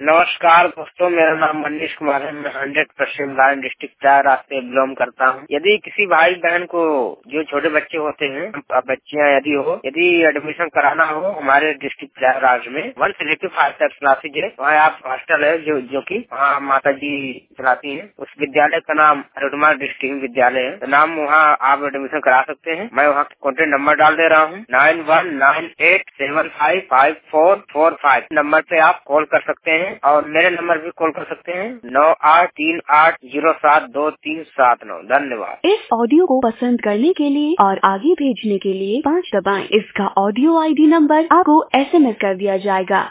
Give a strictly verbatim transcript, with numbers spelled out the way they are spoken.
नमस्कार दोस्तों, मेरा नाम मनीष कुमार है। मैं हंड्रेड पश्चिम गायन डिस्ट्रिक्ट प्रयागराज से बिलोंग करता हूँ। यदि किसी भाई बहन को जो छोटे बच्चे होते हैं, बच्चियाँ यदि हो, यदि एडमिशन कराना हो हमारे डिस्ट्रिक्ट प्रयागराज में वन से लेकर फाइव तक क्लासेज है। वहाँ आप हॉस्टल है जो जो की वहाँ माता जी चलाती है। उस विद्यालय का नाम अरुणमा डिस्ट्रिक्ट विद्यालय है। तो नाम वहाँ आप एडमिशन करा सकते हैं। मैं वहाँ कॉन्टेक्ट नंबर डाल दे रहा हूँ, nine one nine eight seven five five four four five number पे आप कॉल कर सकते हैं और मेरे नंबर पे कॉल कर सकते हैं नौ आठ तीन आठ जीरो सात दो तीन सात नौ। धन्यवाद। इस ऑडियो को पसंद करने के लिए और आगे भेजने के लिए पाँच दबाएं। इसका ऑडियो आई डी नंबर आपको एस एम एस कर दिया जाएगा।